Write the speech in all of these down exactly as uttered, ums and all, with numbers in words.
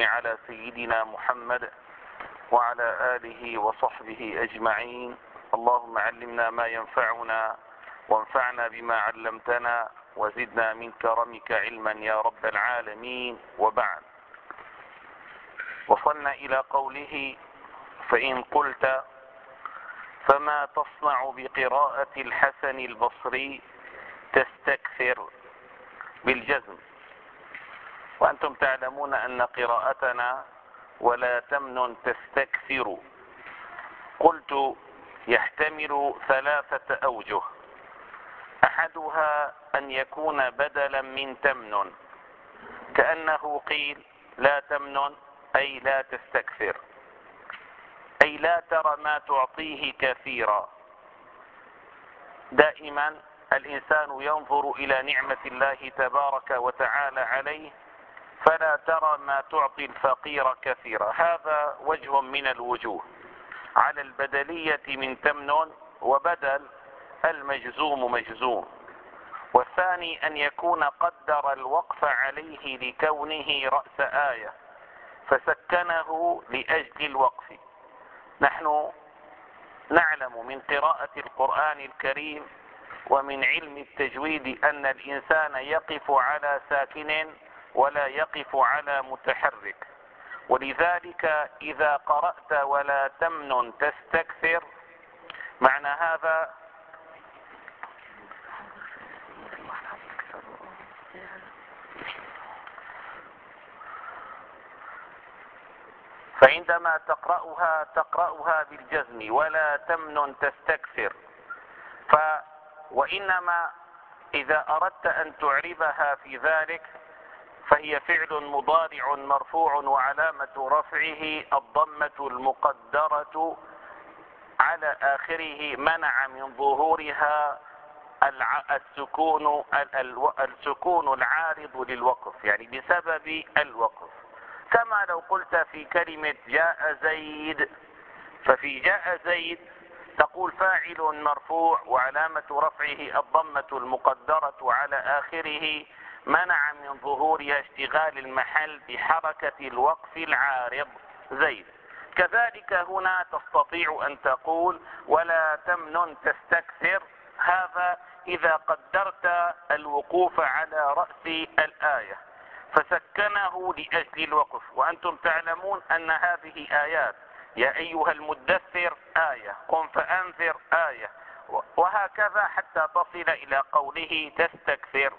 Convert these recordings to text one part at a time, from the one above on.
والتسليم على سيدنا محمد وعلى آله وصحبه أجمعين. اللهم علمنا ما ينفعنا وانفعنا بما علمتنا وزدنا من كرمك علما يا رب العالمين. وبعد، وصلنا إلى قوله: فإن قلت فما تصنع بقراءة الحسن البصري تستكثر بالجزم. وأنتم تعلمون أن قراءتنا ولا تمنن تستكثر قلت يحتمل ثلاثة أوجه. أحدها أن يكون بدلا من تمنن، كأنه قيل لا تمنن أي لا تستكثر، أي لا ترى ما تعطيه كثيرا. دائما الإنسان ينظر إلى نعمة الله تبارك وتعالى عليه فلا ترى ما تعطي الفقير كثيرا. هذا وجه من الوجوه على البدلية من تمنن، وبدل المجزوم مجزوم. والثاني أن يكون قدر الوقف عليه لكونه رأس آية فسكنه لأجل الوقف. نحن نعلم من قراءة القرآن الكريم ومن علم التجويد أن الإنسان يقف على ساكن ولا يقف على متحرك، ولذلك إذا قرأت ولا تمنن تستكثر معنى هذا فعندما تقرأها تقرأها بالجزم ولا تمنن تستكثر. ف وإنما إذا أردت أن تعربها في ذلك فهي فعل مضارع مرفوع وعلامة رفعه الضمة المقدرة على آخره منع من ظهورها السكون السكون العارض للوقف، يعني بسبب الوقف. كما لو قلت في كلمة جاء زيد، ففي جاء زيد تقول فاعل مرفوع وعلامة رفعه الضمة المقدرة على آخره منع من ظهورها اشتغال المحل بحركة الوقف العارض زيد. كذلك هنا تستطيع أن تقول ولا تمنن تستكثر، هذا إذا قدرت الوقوف على رأس الآية فسكنه لأجل الوقف. وأنتم تعلمون أن هذه آيات يا أيها المدثر آية، قم فأنذر آية، وهكذا حتى تصل إلى قوله تستكثر.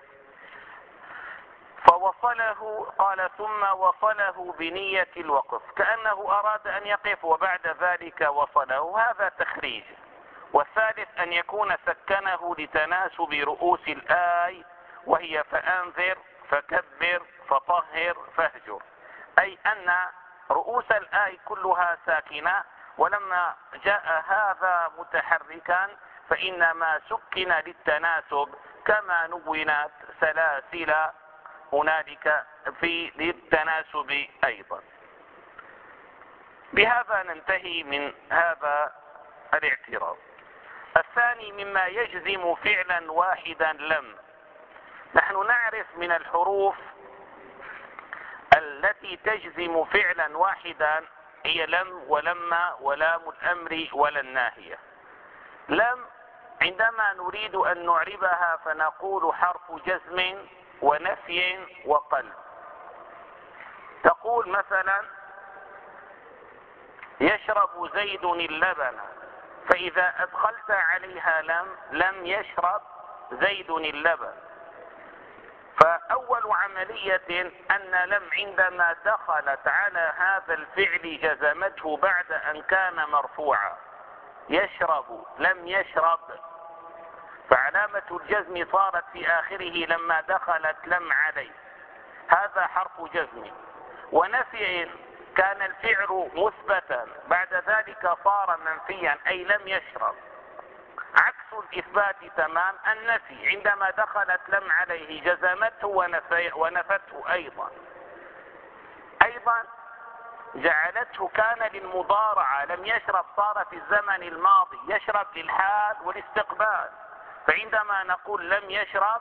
فوصله، قال ثم وصله بنية الوقف، كأنه أراد أن يقف وبعد ذلك وصله، هذا تخريج. والثالث أن يكون سكنه لتناسب رؤوس الآي، وهي فأنذر فكبر فطهر فاهجر، أي أن رؤوس الآي كلها ساكنة، ولما جاء هذا متحركا فإنما سكن للتناسب، كما نونت سلاسل هنالك في للتناسب أيضا. بهذا ننتهي من هذا الاعتراض. الثاني مما يجزم فعلا واحدا لم. نحن نعرف من الحروف التي تجزم فعلا واحدا هي لم ولما ولام الأمر ولا الناهية. لم عندما نريد أن نعربها فنقول حرف جزم ونفي وقلب. تقول مثلا يشرب زيد اللبن، فإذا أدخلت عليها لم لم يشرب زيد اللبن. فأول عملية أن لم عندما دخلت على هذا الفعل جزمته بعد أن كان مرفوعا. يشرب لم يشرب، فعلامة الجزم صارت في آخره لما دخلت لم عليه، هذا حرف جزم. ونفي كان الفعل مثبتا بعد ذلك صار منفيا، أي لم يشرب. عكس الإثبات تمام النفي، عندما دخلت لم عليه جزمته ونفي ونفته أيضا. أيضا جعلته كان للمضارعة، لم يشرب صار في الزمن الماضي، يشرب للحال والاستقبال. فعندما نقول لم يشرب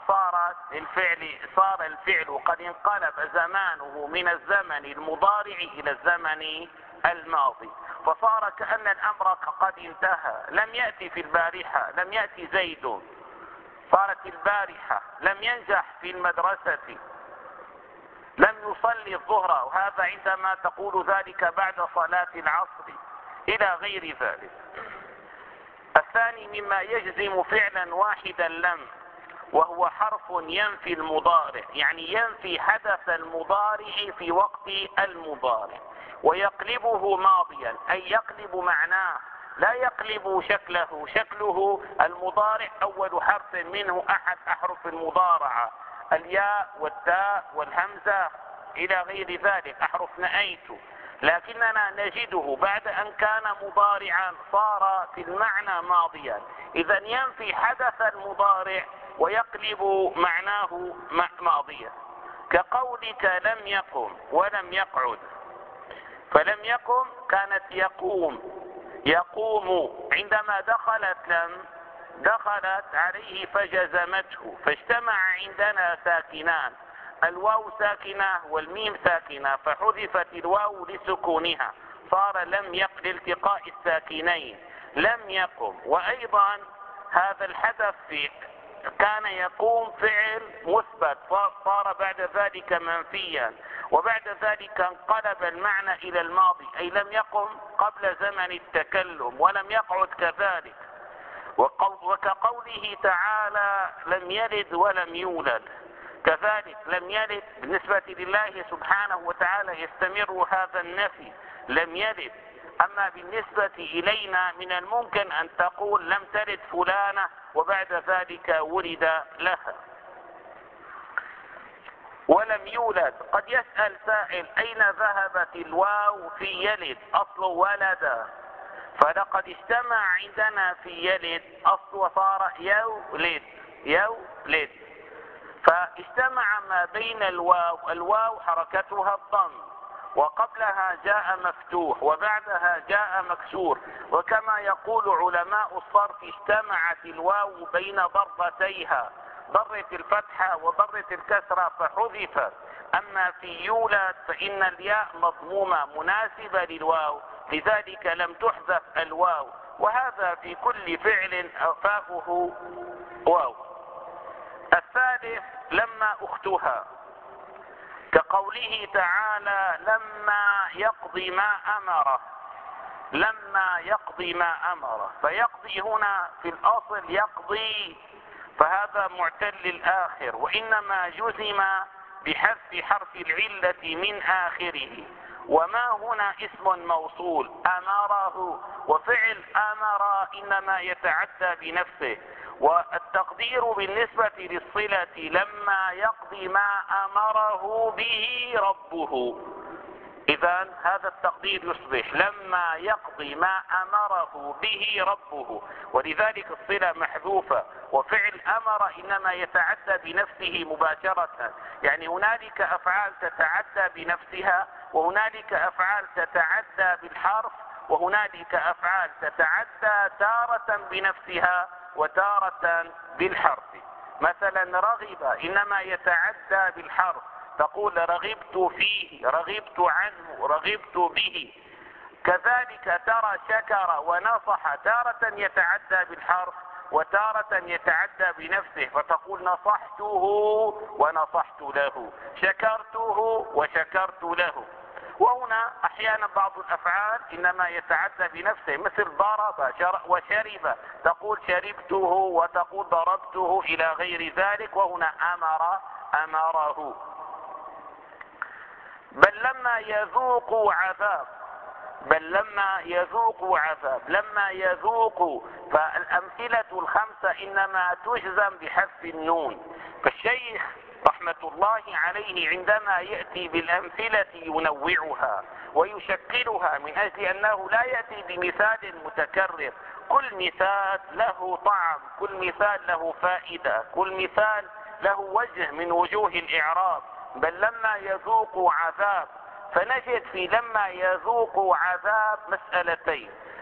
صارت الفعل صار الفعل قد انقلب زمانه من الزمن المضارع إلى الزمن الماضي، فصار كأن الأمر قد انتهى. لم يأتي في البارحة، لم يأتي زيد، صارت البارحة. لم ينجح في المدرسة، لم يصلي الظهر، وهذا عندما تقول ذلك بعد صلاة العصر، إلى غير ذلك. الثاني مما يجزم فعلا واحدا لم، وهو حرف ينفي المضارع، يعني ينفي حدث المضارع في وقت المضارع ويقلبه ماضيا، أي يقلب معناه، لا يقلب شكله. شكله المضارع أول حرف منه أحد أحرف المضارعة، الياء والتاء والهمزة إلى غير ذلك، أحرف نأيت، لكننا نجده بعد أن كان مضارعا صار في المعنى ماضيا. إذا ينفي حدث المضارع ويقلب معناه ماضيا، كقولك لم يقم ولم يقعد. فلم يقم كانت يقوم، يقوم. عندما دخلت لم دخلت عليه فجزمته، فاجتمع عندنا ساكنان، الواو ساكنة والميم ساكنة، فحذفت الواو لسكونها، صار لم يقم لالتقاء الساكنين، لم يقم. وأيضا هذا الحدث في كان يقوم فعل مثبت، صار بعد ذلك منفيا، وبعد ذلك انقلب المعنى إلى الماضي، أي لم يقم قبل زمن التكلم ولم يقعد كذلك. وكقوله تعالى لم يلد ولم يولد، كذلك لم يلد بالنسبة لله سبحانه وتعالى يستمر هذا النفي، لم يلد. أما بالنسبة إلينا من الممكن أن تقول لم تلد فلانة وبعد ذلك ولد لها. ولم يولد، قد يسأل سائل أين ذهبت الواو في يلد؟ أصل ولد، فلقد اجتمع عندنا في يلد أصل وصار يولد، يولد، فاجتمع ما بين الواو، الواو حركتها الضم، وقبلها جاء مفتوح وبعدها جاء مكسور. وكما يقول علماء الصرف اجتمعت الواو بين ضربتيها، ضرة الفتحة وضرة الكسرة فحذفت. أما في يولد فإن الياء مضمومة مناسبة للواو، لذلك لم تحذف الواو، وهذا في كل فعل فاؤه واو. الثالث لما أختها، كقوله تعالى لما يقضي ما أمره، لما يقضي ما أمره، فيقضي هنا في الأصل يقضي، فهذا معتل الآخر، وإنما جزم بحذف حرف العلة من آخره. وما هنا اسم موصول أمره، وفعل أمر إنما يتعدى بنفسه، والتقدير بالنسبة للصلة لما يقضي ما أمره به ربه. إذن هذا التقدير يصبح لما يقضي ما أمره به ربه، ولذلك الصلة محذوفة. وفعل أمر إنما يتعدى بنفسه مباشرة، يعني هنالك أفعال تتعدى بنفسها، وهنالك أفعال تتعدى بالحرف، وهنالك أفعال تتعدى تارة بنفسها وتارة بالحرف. مثلا رغب إنما يتعدى بالحرف، تقول رغبت فيه، رغبت عنه، رغبت به. كذلك ترى شكر ونصح، تارة يتعدى بالحرف وتارة يتعدى بنفسه، فتقول نصحته ونصحت له، شكرته وشكرت له. وهنا أحيانا بعض الأفعال إنما يتعدى بنفسه، مثل ضرب وشرب، تقول شربته وتقول ضربته إلى غير ذلك، وهنا أمر أمره. بل لما يذوقوا عذاب، بل لما يذوقوا عذاب، لما يذوقوا، فالأمثلة الخمسة إنما تجزم بحذف النون. فالشيخ رحمة الله عليه عندما يأتي بالأمثلة ينوعها ويشكلها، من أجل أنه لا يأتي بمثال متكرر، كل مثال له طعم، كل مثال له فائدة، كل مثال له وجه من وجوه الإعراب. بل لما يذوقوا عذاب، فنجد في لما يذوقوا عذاب مسألتين.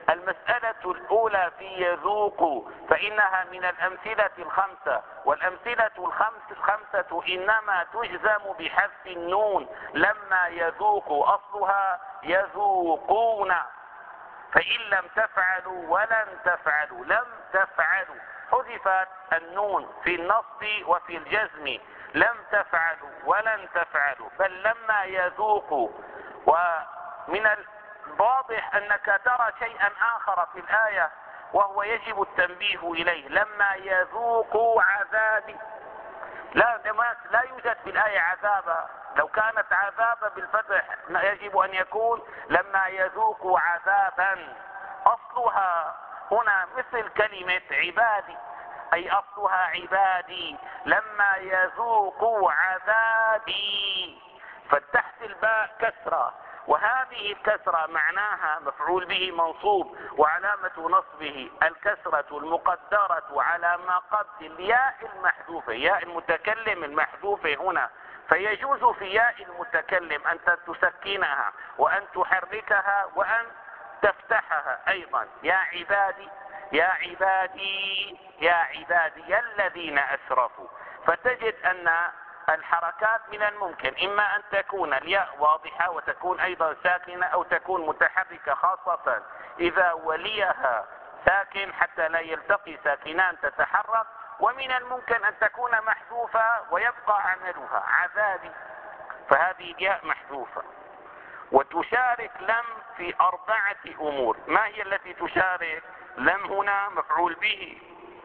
المسألة الأولى في يذوق فإنها من الأمثلة الخمسة، والأمثلة الخمس الخمسة إنما تجزم بحذف النون لما يذوق، أصلها يذوقون. فإن لم تفعلوا ولن تفعلوا، لم تفعلوا حذفت النون في النصب وفي الجزم، لم تفعلوا ولن تفعلوا، بل لما يذوقوا. ومن الواضح أنك ترى شيئا آخر في الآية وهو يجب التنبيه إليه، لما يذوقوا عذابي. لا لا يوجد في الآية عذابا، لو كانت عذابا بالفتح يجب أن يكون لما يذوقوا عذابا. أصلها هنا مثل كلمة عبادي، أي أصلها عبادي، لما يذوقوا عذابي، فتحت الباء كسرة، وهذه الكسرة معناها مفعول به منصوب، وعلامة نصبه الكسرة المقدرة على ما قبل الياء المحذوفة، ياء المتكلم المحذوفة هنا. فيجوز في ياء المتكلم أن تسكنها وأن تحركها وأن تفتحها أيضا، يا عبادي يا عبادي يا عبادي الذين أسرفوا. فتجد أن الحركات من الممكن إما أن تكون الياء واضحة وتكون أيضا ساكنة، أو تكون متحركة، خاصة إذا وليها ساكن حتى لا يلتقي ساكنان تتحرك، ومن الممكن أن تكون محذوفة ويبقى عملها عذابي، فهذه الياء محذوفة. وتشارك لم في أربعة أمور. ما هي التي تشارك؟ لم هنا مفعول به،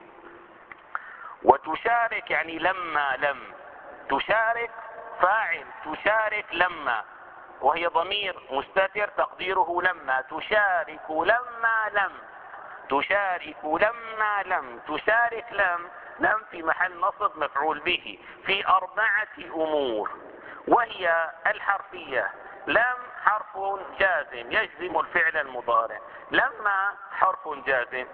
وتشارك يعني لما لم تشارك فاعل، تشارك لما، وهي ضمير مستتر تقديره لما، تشارك لما لم، تشارك لما لم، تشارك لم، لم في محل نصب مفعول به في أربعة أمور، وهي الحرفية. لم حرف جازم يجزم الفعل المضارع، لما حرف جازم،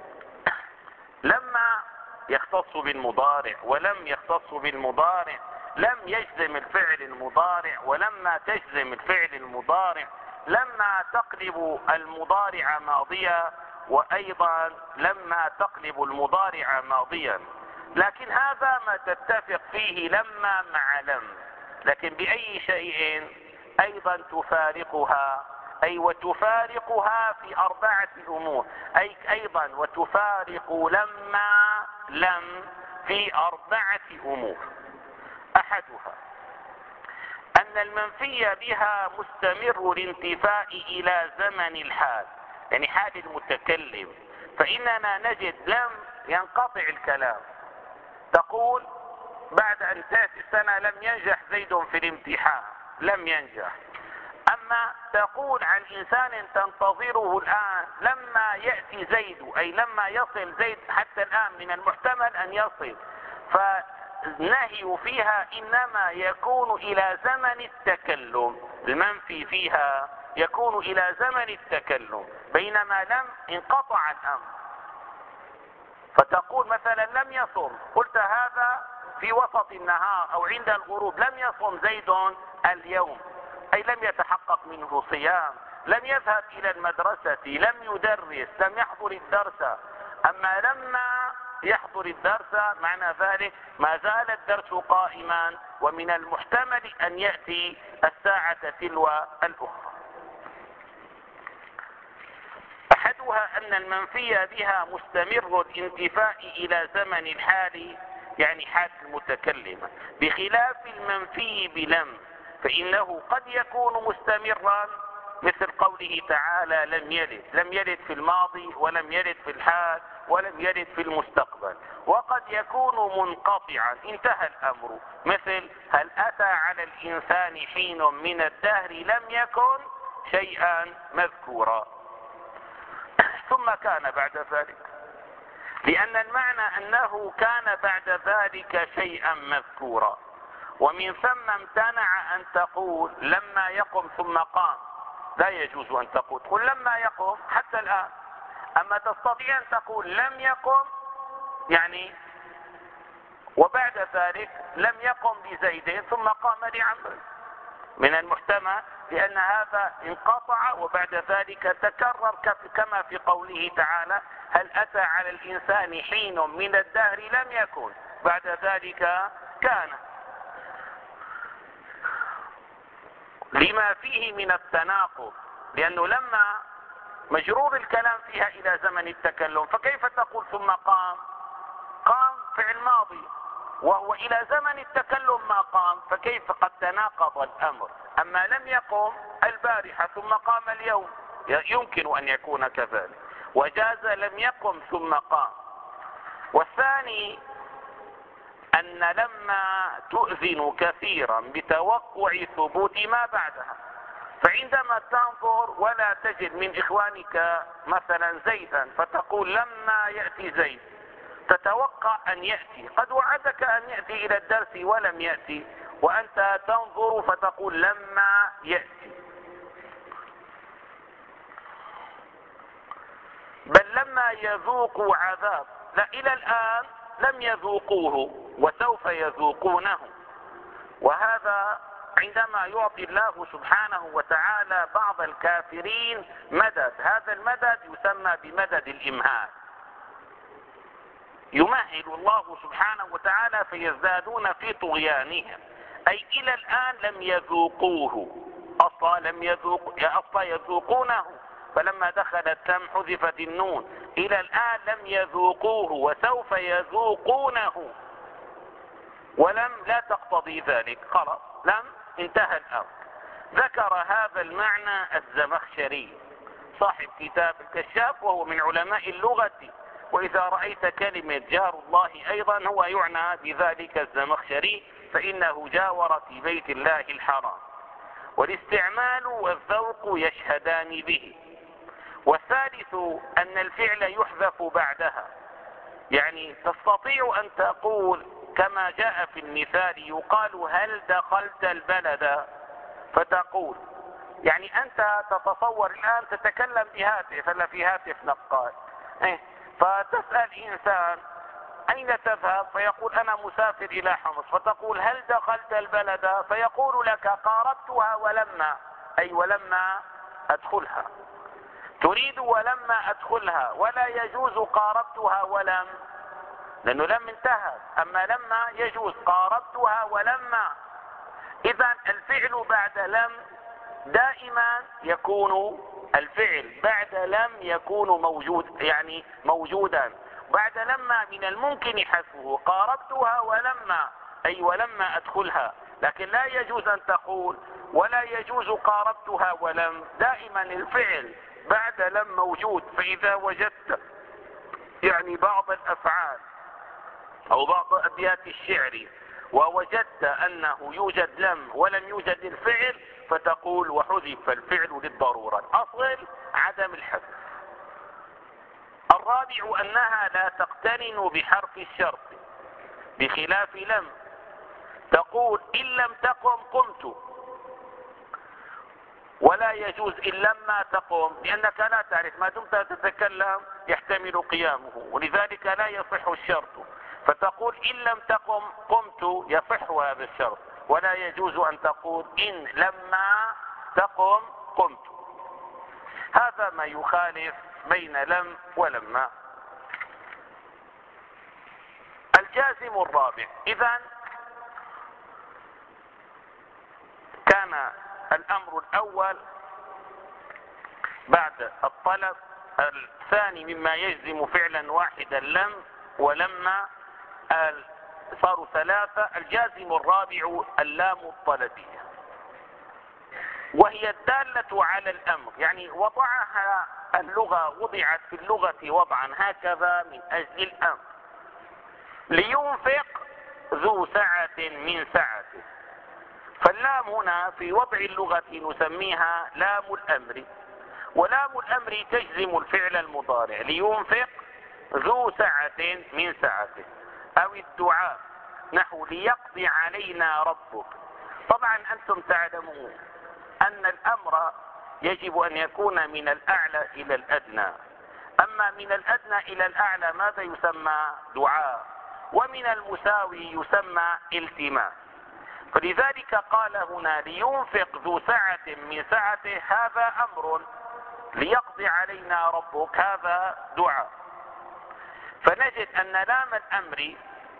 لما يختص بالمضارع ولم يختص بالمضارع، لم يجزم الفعل المضارع ولما تجزم الفعل المضارع، لما تقلب المضارع ماضيا وأيضا لما تقلب المضارع ماضيا. لكن هذا ما تتفق فيه لما مع لم، لكن بأي شيء أيضا تفارقها، أي وتفارقها في أربعة أمور، أي أيضا وتفارق لما لم في أربعة أمور. أحدها أن المنفي بها مستمر الانتفاء إلى زمن الحال، يعني حال المتكلم، فإننا نجد لم ينقطع الكلام، تقول بعد أن تأتي السنة لم ينجح زيد في الامتحان، لم ينجح. أما تقول عن إنسان تنتظره الآن لما يأتي زيد، أي لما يصل زيد، حتى الآن من المحتمل أن يصل، فالنهي فيها إنما يكون إلى زمن التكلم، المنفي فيها يكون إلى زمن التكلم، بينما لم انقطع الأمر. فتقول مثلا لم يصم، قلت هذا في وسط النهار أو عند الغروب، لم يصم زيد اليوم، أي لم يتحقق منه صيام، لم يذهب إلى المدرسة، لم يدرس، لم يحضر الدرس. أما لما يحضر الدرس معنى ذلك ما زال الدرس قائما، ومن المحتمل أن يأتي الساعة تلو الأخرى. أحدها أن المنفي بها مستمر الانتفاء إلى زمن الحال، يعني حال المتكلم، بخلاف المنفي بلم، فإنه قد يكون مستمرا، مثل قوله تعالى لم يلد، لم يلد في الماضي ولم يلد في الحال ولم يلد في المستقبل، وقد يكون منقطعا انتهى الأمر، مثل هل أتى على الإنسان حين من الدهر لم يكن شيئا مذكورا، ثم كان بعد ذلك، لأن المعنى أنه كان بعد ذلك شيئا مذكورا. ومن ثم امتنع أن تقول لما يقم ثم قام، لا يجوز أن تقول قل لما يقم حتى الآن. أما تستطيع أن تقول لم يقم يعني وبعد ذلك لم يقم بزيد ثم قام لعمرو، من المحتمل، لأن هذا انقطع وبعد ذلك تكرر كما في قوله تعالى: هل أتى على الإنسان حين من الدهر لم يكن بعد ذلك كان، لما فيه من التناقض، لأنه لما مجرور الكلام فيها إلى زمن التكلم، فكيف تقول ثم قام؟ قام فعل ماضي وهو إلى زمن التكلم ما قام، فكيف قد تناقض الأمر؟ أما لم يقم البارحة ثم قام اليوم يمكن أن يكون كذلك، وجاز لم يقم ثم قام. والثاني أن لما تؤذن كثيرا بتوقع ثبوت ما بعدها، فعندما تنظر ولا تجد من إخوانك مثلا زيدا فتقول لما يأتي زيد، تتوقع أن يأتي، قد وعدك أن يأتي إلى الدرس ولم يأتي، وأنت تنظر فتقول لما يأتي. بل لما يذوقوا عذاب، لا، إلى الآن لم يذوقوه وسوف يذوقونه. وهذا عندما يعطي الله سبحانه وتعالى بعض الكافرين مدد، هذا المدد يسمى بمدد الإمهال، يمهل الله سبحانه وتعالى فيزدادون في طغيانهم، أي إلى الآن لم يذوقوه، أصلا لم يذوق أصلا يذوقونه، فلما دخلت لم حذفت النون، إلى الآن لم يذوقوه وسوف يذوقونه، ولم لا تقتضي ذلك، خلاص لم انتهى الأمر. ذكر هذا المعنى الزمخشري صاحب كتاب الكشاف، وهو من علماء اللغة، وإذا رأيت كلمة جار الله أيضا هو يعنى بذلك الزمخشري، فإنه جاور في بيت الله الحرام. والاستعمال والذوق يشهدان به. والثالث أن الفعل يحذف بعدها، يعني تستطيع أن تقول كما جاء في المثال، يقال هل دخلت البلد، فتقول يعني أنت تتصور الآن تتكلم بهاتف، هلا في هاتف نقال، إيه؟ فتسأل إنسان أين تذهب؟ فيقول أنا مسافر إلى حمص، فتقول هل دخلت البلد؟ فيقول لك قاربتها ولما، أي ولما أدخلها، تريد ولما أدخلها، ولا يجوز قاربتها ولم، لأنه لم انتهت، أما لما يجوز قاربتها ولما. إذا الفعل بعد لم دائما يكون، الفعل بعد لم يكون موجود، يعني موجودا. بعد لما من الممكن حذفه، قاربتها ولما، أي ولما أدخلها، لكن لا يجوز أن تقول ولا يجوز قاربتها ولم، دائما الفعل بعد لم موجود. فإذا وجدت يعني بعض الأفعال أو بعض أبيات الشعر ووجدت أنه يوجد لم ولم يوجد الفعل، فتقول وحذف الفعل للضرورة، الأصل عدم الحذف. الرابع أنها لا تقترن بحرف الشرط بخلاف لم، تقول إن لم تقم قمت، ولا يجوز إن لما تقم، لأنك لا تعرف، ما دمت تتكلم يحتمل قيامه، ولذلك لا يصح الشرط، فتقول إن لم تقم قمت، يصح هذا الشرط، ولا يجوز أن تقول إن لما تقم قمت. هذا ما يخالف بين لم ولما. الجازم الرابع، إذن كان الأمر الأول بعد الطلب، الثاني مما يجزم فعلا واحدا لم ولما، صاروا ثلاثة. الجازم الرابع اللام الطلبية، وهي الدالة على الأمر، يعني وضعها اللغة، وضعت في اللغة وضعا هكذا من أجل الأمر. لينفق ذو سعة من سعته، فاللام هنا في وضع اللغة نسميها لام الأمر، ولام الأمر تجزم الفعل المضارع، لينفق ذو سعة من سعته، أو الدعاء نحو ليقضي علينا ربك. طبعا أنتم تعلمون أن الأمر يجب أن يكون من الأعلى إلى الأدنى، أما من الأدنى إلى الأعلى ماذا يسمى؟ دعاء، ومن المساوي يسمى التماس. فلذلك قال هنا لينفق ذو سعة من سعته، هذا أمر، ليقضي علينا ربك هذا دعاء. فنجد أن لام الأمر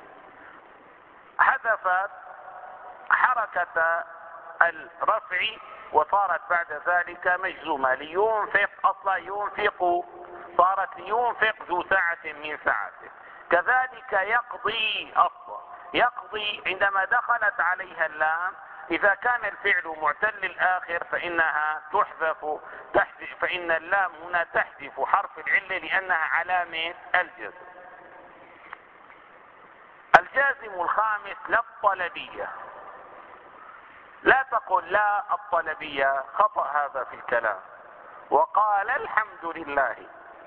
حذفت حركة الرفع وصارت بعد ذلك مجزومة. لينفق أصلا ينفق، صارت لينفق ذو سعة من سعته. كذلك يقضي أصلا يقضي عندما دخلت عليها اللام، إذا كان الفعل معتل الآخر فإنها تحذف تحذف فإن اللام هنا تحذف حرف العلة لأنها علامة الجزم. الجازم الخامس لا الطلبية. لا تقل لا الطلبية، خطأ هذا في الكلام. وقال الحمد لله،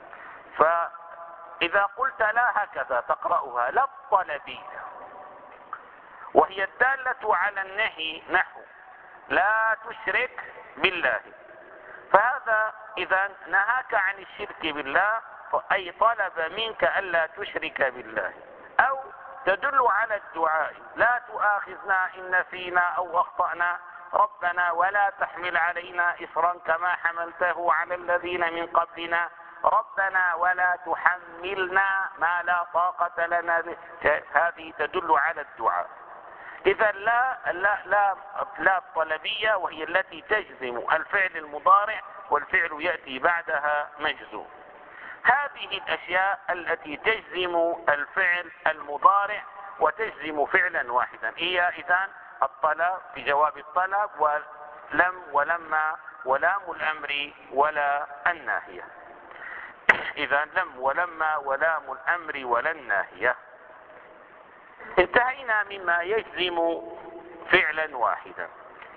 فإذا قلت لا هكذا تقرأها لا الطلبية، وهي الدالة على النهي، نحو لا تشرك بالله. فهذا إذا نهاك عن الشرك بالله، أي طلب منك ألا تشرك بالله. أو تدل على الدعاء لا تؤاخذنا إن نسينا أو أخطأنا ربنا ولا تحمل علينا إصرا كما حملته على الذين من قبلنا ربنا ولا تحملنا ما لا طاقة لنا به. هذه تدل على الدعاء. إذا لا لا لا لا الطلبية، وهي التي تجزم الفعل المضارع والفعل يأتي بعدها مجزوم. هذه الأشياء التي تجزم الفعل المضارع وتجزم فعلا واحدا هي إذن الطلب في جواب الطلب، ولم ولما ولام الأمر ولا الناهية. إذن لم ولما ولام الأمر ولا الناهية. انتهينا مما يجزم فعلا واحدا.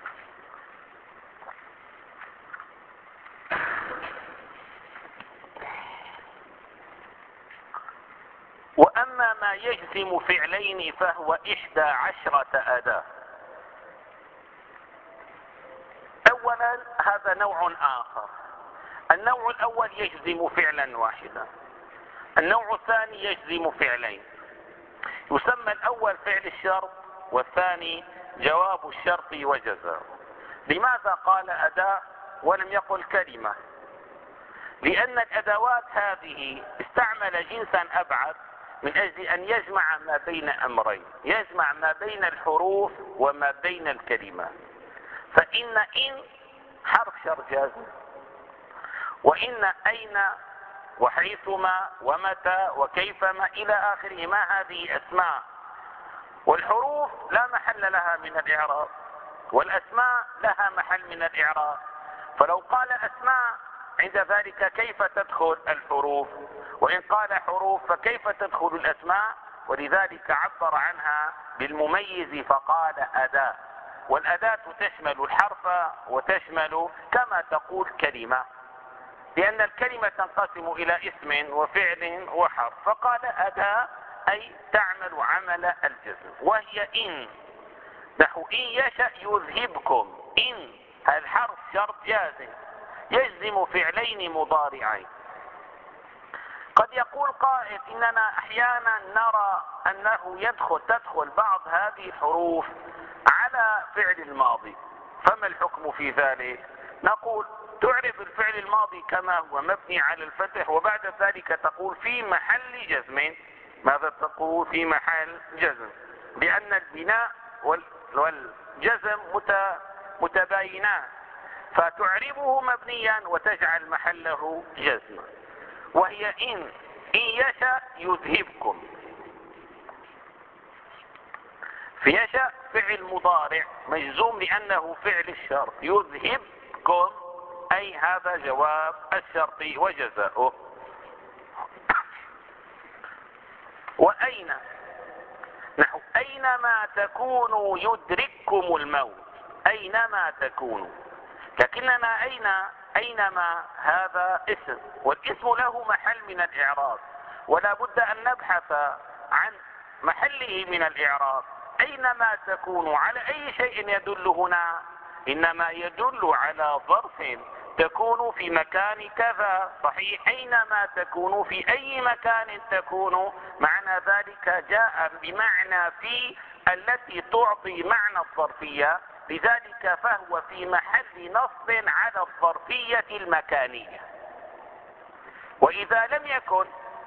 وأما ما يجزم فعلين فهو إحدى عشرة أداة. أولا هذا نوع آخر. النوع الأول يجزم فعلا واحدا، النوع الثاني يجزم فعلين. يسمى الأول فعل الشرط والثاني جواب الشرط وجزاء. لماذا قال أداة ولم يقل كلمة؟ لأن الأدوات هذه استعمل جنسا أبعد من أجل أن يجمع ما بين أمرين، يجمع ما بين الحروف وما بين الكلمات. فإن إن حرف شرط جازم، وإن أين وحيثما ومتى وكيفما إلى آخره، ما هذه أسماء، والحروف لا محل لها من الإعراب، والأسماء لها محل من الإعراب. فلو قال أسماء عند ذلك كيف تدخل الحروف؟ وإن قال حروف فكيف تدخل الأسماء؟ ولذلك عبر عنها بالمميز فقال أداة. والأداة تشمل الحرف وتشمل كما تقول كلمة، لأن الكلمة تنقسم إلى اسم وفعل وحرف. فقال أداة أي تعمل عمل الجزم، وهي إن، نحو إن يشأ يذهبكم. إن الحرف شرط جازم يجزم فعلين مضارعين. قد يقول قائل إننا أحيانا نرى أنه يدخل تدخل بعض هذه الحروف على فعل الماضي، فما الحكم في ذلك؟ نقول تعرف الفعل الماضي كما هو مبني على الفتح، وبعد ذلك تقول في محل جزم. ماذا تقول؟ في محل جزم، لأن البناء والجزم متباينان، فتعربه مبنيا وتجعل محله جزما. وهي إن إن يشأ يذهبكم. في يشأ فعل مضارع مجزوم لأنه فعل الشرط، يذهبكم أي هذا جواب الشرط وجزاؤه. وأين، نحو أينما تكونوا يدرككم الموت. أينما تكونوا، لكننا أين أينما هذا اسم، والاسم له محل من الإعراب، ولا بد أن نبحث عن محله من الإعراب. أينما تكونوا على أي شيء يدل هنا؟ إنما يدل على ظرف تكون في مكان كذا. صحيح، أينما تكونوا في أي مكان تكونوا، معنى ذلك جاء بمعنى في التي تعطي معنى الظرفية، لذلك فهو في محل نصب على الظرفية المكانية. وإذا لم يكن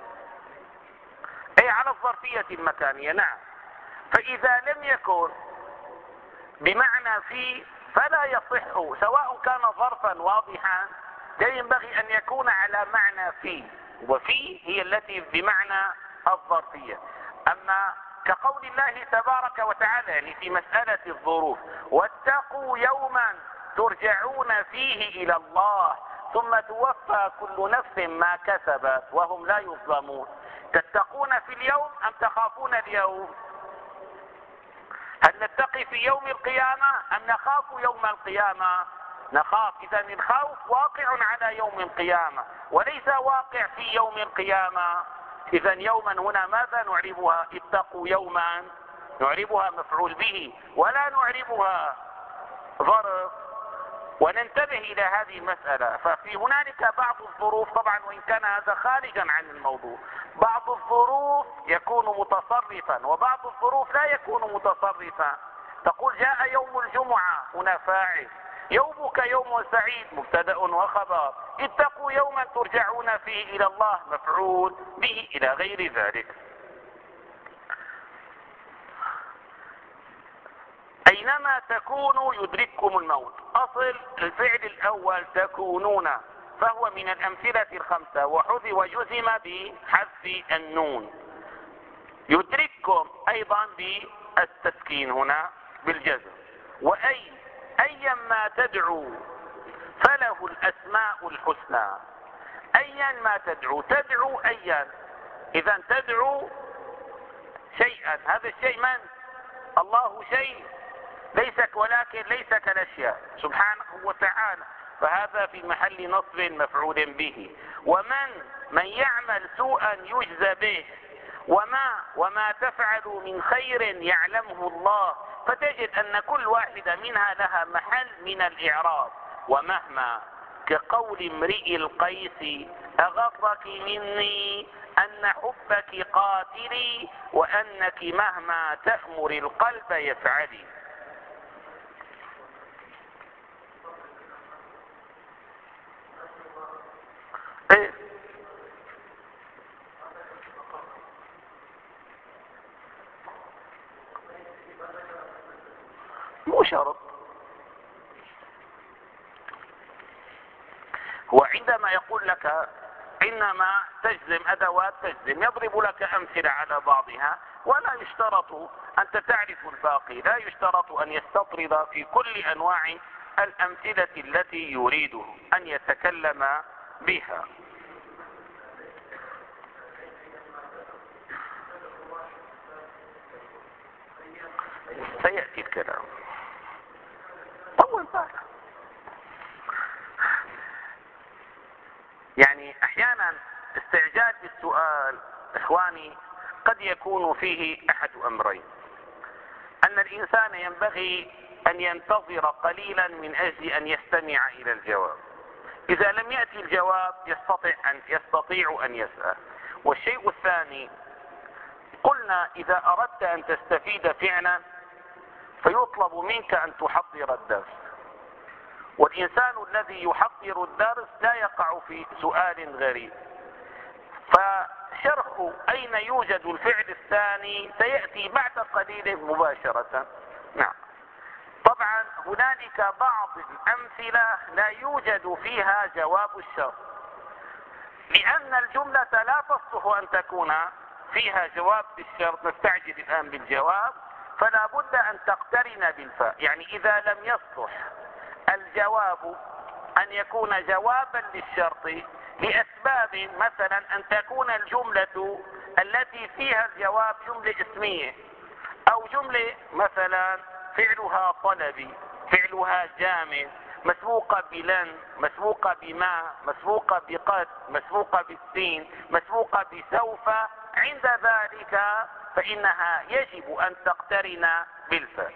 أي على الظرفية المكانية، نعم، فإذا لم يكن بمعنى في فلا يصح، سواء كان ظرفا واضحا لا ينبغي أن يكون على معنى في، وفي هي التي بمعنى الظرفية. أما كقول الله تبارك وتعالى يعني في مسألة الظروف: واتقوا يوما ترجعون فيه إلى الله ثم توفى كل نفس ما كسبت وهم لا يظلمون. تتقون في اليوم أم تخافون اليوم؟ هل نتقي في يوم القيامة أم نخاف يوم القيامة؟ نخاف. إذا الخوف واقع على يوم القيامة وليس واقع في يوم القيامة. إذا يوما هنا ماذا نعربها؟ اتقوا يوما نعربها مفعول به ولا نعربها ظرف. وننتبه إلى هذه المسألة. ففي هنالك بعض الظروف، طبعا وإن كان هذا خارجا عن الموضوع، بعض الظروف يكون متصرفا وبعض الظروف لا يكون متصرفا. تقول جاء يوم الجمعة، هنا فاعل. يومك يوم سعيد، مبتدأ وخبر. اتقوا يوما ترجعون فيه إلى الله، مفعول به، إلى غير ذلك. أينما تكونوا يدرككم الموت. أصل الفعل الأول تكونون، فهو من الأمثلة الخمسة، وحذف وجزم بحذف النون. يدرككم أيضا بالتسكين هنا بالجزم. وأي أيما تدعو فله الأسماء الحسنى. أيا ما تدعو، تدعو أيا، إذا تدعو شيئا، هذا الشيء من؟ الله شيء ليس، ولكن ليس كالأشياء سبحانه وتعالى، فهذا في محل نصب مفعول به. ومن من يعمل سوءا يجزى به، وما وما تفعلوا من خير يعلمه الله. فتجد أن كل واحدة منها لها محل من الإعراب. ومهما كقول امرئ القيس أغرك مني أن حبك قاتلي وأنك مهما تأمر القلب يفعلي. إيه؟ مو شرط. وعندما يقول لك إنما تجزم أدوات تجزم، يضرب لك أمثلة على بعضها، ولا يشترط أنت تعرف الباقي، لا يشترط أن يستطرد في كل أنواع الأمثلة التي يريد أن يتكلم بها. سيأتي الكلام. طول بالك. يعني أحيانا استعجال بالسؤال إخواني قد يكون فيه أحد أمرين: أن الإنسان ينبغي أن ينتظر قليلا من أجل أن يستمع إلى الجواب. إذا لم يأتي الجواب يستطيع أن يستطيع أن يسأل. والشيء الثاني، قلنا إذا أردت أن تستفيد فعلا فيطلب منك أن تحضر الدرس، والإنسان الذي يحضر الدرس لا يقع في سؤال غريب. فشرح أين يوجد الفعل الثاني سيأتي بعد قليل مباشرة. نعم. طبعا هنالك بعض الأمثلة لا يوجد فيها جواب الشرط، لأن الجملة لا تصلح أن تكون فيها جواب بالشرط. نستعجل الآن بالجواب، فلا بد أن تقترن بالفاء. يعني إذا لم يصلح الجواب أن يكون جوابا للشرط لأسباب، مثلا أن تكون الجملة التي فيها الجواب جملة اسمية، أو جملة مثلا فعلها طلبي، فعلها جامد، مسبوقة بلن، مسبوقة بما، مسبوقة بقد، مسبوقة بالسين، مسبوقة بسوف. عند ذلك فإنها يجب أن تقترن بالفاء.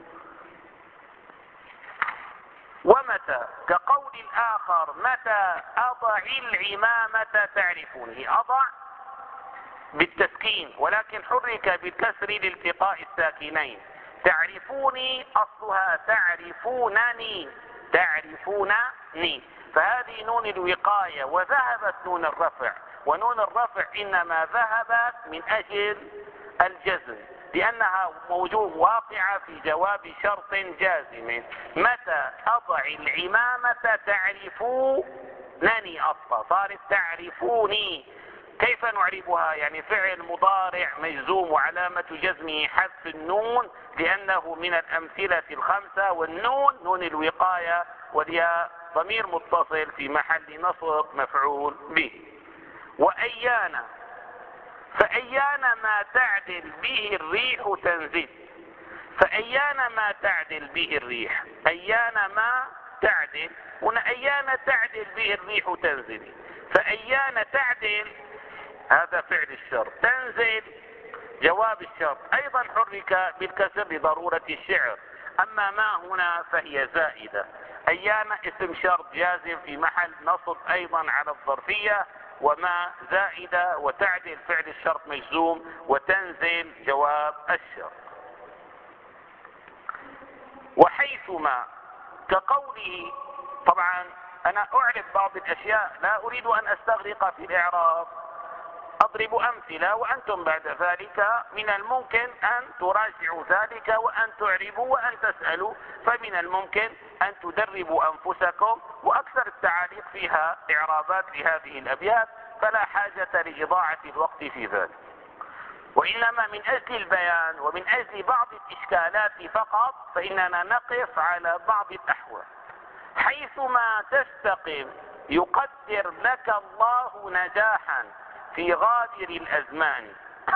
ومتى كقول الآخر: متى أضع العمامة تعرفونه. أضع بالتسكين، ولكن حرك بالكسر لالتقاء الساكنين. تعرفوني أصلها تعرفونني، تعرفونني، فهذه نون الوقاية وذهبت نون الرفع، ونون الرفع إنما ذهبت من أجل الجزم، لأنها موجود واقعة في جواب شرط جازم. متى أضع العمامة تعرفونني أصلا، صارت تعرفوني. كيف نعربها؟ يعني فعل مضارع مجزوم وعلامة جزمه حذف النون لأنه من الأمثلة الخمسة، والنون نون الوقاية، والياء ضمير متصل في محل نصب مفعول به. وأيانا، فأيانا ما تعدل به الريح تنزل، فأيانا ما تعدل به الريح، أيانا ما تعدل، هنا أيانا تعدل به الريح تنزل، فأيانا تعدل هذا فعل الشرط، تنزل جواب الشرط، أيضا حرك بالكسر لضرورة الشعر. أما ما هنا فهي زائدة. أيانا اسم شرط جازم في محل نصب أيضا على الظرفية، وما زائدة، وتعدل فعل الشرط مجزوم، وتنزل جواب الشرط. وحيثما كقوله، طبعا أنا أعرف بعض الأشياء لا أريد أن أستغرق في الإعراب، أضرب أمثلة، وأنتم بعد ذلك من الممكن أن تراجعوا ذلك وأن تعربوا وأن تسألوا، فمن الممكن أن تدربوا أنفسكم، وأكثر التعاليق فيها إعرابات لهذه الأبيات، فلا حاجة لإضاعة الوقت في ذلك، وإنما من أجل البيان ومن أجل بعض الإشكالات فقط فإننا نقف على بعض الأحوال. حيثما تستقم يقدر لك الله نجاحا في غابر الأزمان،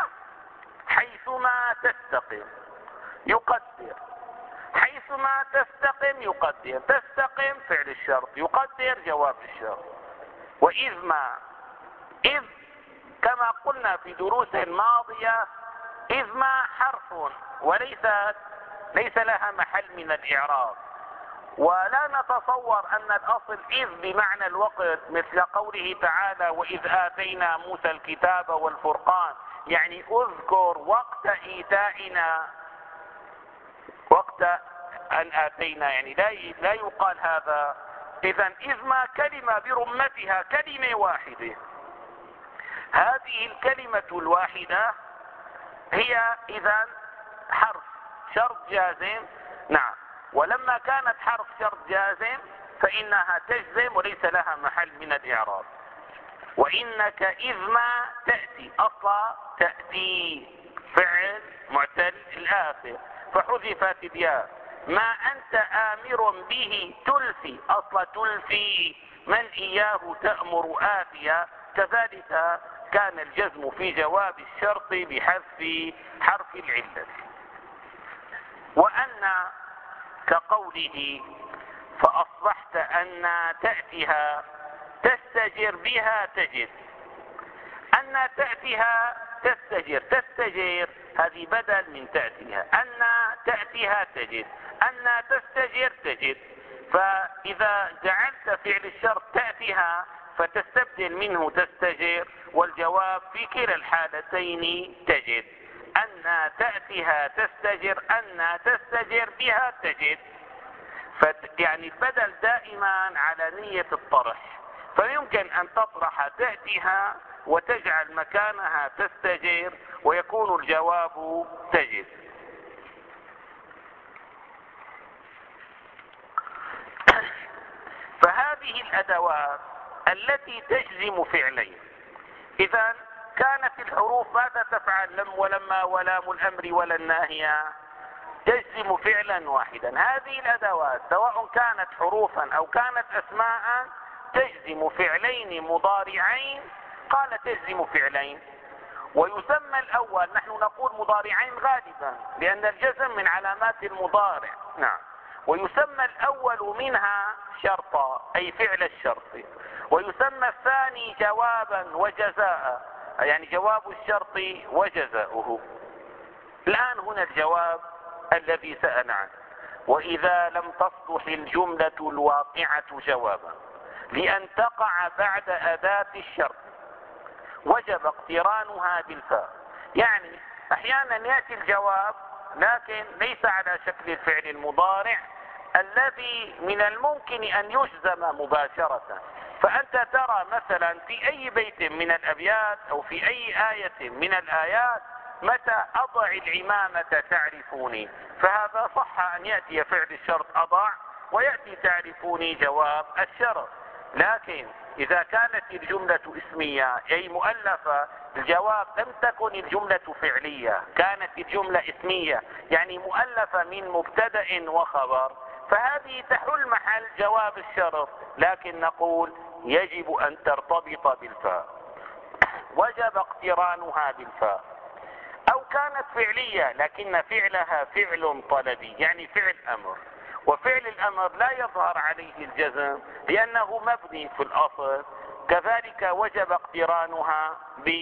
حيثما تستقم يقدر، حيثما تستقم يقدر، تستقم فعل الشرط، يقدر جواب الشرط. وإذ ما، إذ كما قلنا في دروس ماضية، إذ ما حرف وليست ليس لها محل من الإعراب، ولا نتصور أن الأصل إذ بمعنى الوقت، مثل قوله تعالى وإذ آتينا موسى الكتاب والفرقان، يعني أذكر وقت إيتائنا، وقت أن آتينا، يعني لا لا يقال هذا. إذا إذ ما كلمة برمتها كلمة واحدة، هذه الكلمة الواحدة هي إذا حرف شرط جازم، نعم، ولما كانت حرف شرط جازم فإنها تجزم وليس لها محل من الإعراب. وإنك إذ ما تأتي، أصلا تأتي فعل معتل الآخر فحذفت الياء. ما أنت آمر به تلفي، أصلا تلفي من إياه تأمر آتيا، كذلك كان الجزم في جواب الشرط بحذف حرف العلة. وأن كقوله فأصبحت أن تأتيها تستجر بها تجد، أن تأتيها تستجر، تستجر هذه بدل من تأتيها، أن تأتيها تجد، أن تستجر تجد، فإذا جعلت فعل الشرط تأتيها فتستبدل منه تستجر، والجواب في كلا الحالتين تجد. أن تأتيها تستجر، أن تستجر بها تجد، يعني البدل دائما على نية الطرح، فيمكن أن تطرح تأتيها وتجعل مكانها تستجر ويكون الجواب تجد. فهذه الأدوات التي تجزم فعلين، إذا كانت الحروف ماذا تفعل؟ لم ولما ولام الأمر ولا الناهية، تجزم فعلا واحدا. هذه الأدوات سواء كانت حروفا أو كانت أسماء تجزم فعلين مضارعين، قال تجزم فعلين. ويسمى الأول، نحن نقول مضارعين غالبا لأن الجزم من علامات المضارع، نعم، ويسمى الأول منها شرطا أي فعل الشرط، ويسمى الثاني جوابا وجزاء يعني جواب الشرط وجزاؤه. الآن هنا الجواب الذي سأل عنه، وإذا لم تصلح الجملة الواقعة جوابا لأن تقع بعد أداة الشرط وجب اقترانها بالفاء. يعني احيانا يأتي الجواب لكن ليس على شكل الفعل المضارع الذي من الممكن ان يجزم مباشرة. فانت ترى مثلا في اي بيت من الابيات او في اي آية من الايات متى اضع العمامة تعرفوني، فهذا صح ان يأتي فعل الشرط اضع ويأتي تعرفوني جواب الشرط. لكن اذا كانت الجملة اسمية اي مؤلفة الجواب لم تكن الجملة فعلية، كانت الجملة اسمية يعني مؤلفة من مبتدأ وخبر، فهذه تحل محل جواب الشرط، لكن نقول يجب ان ترتبط بالفاء، وجب اقترانها بالفاء. او كانت فعلية لكن فعلها فعل طلبي يعني فعل امر، وفعل الامر لا يظهر عليه الجزم لانه مبني في الاصل، كذلك وجب اقترانها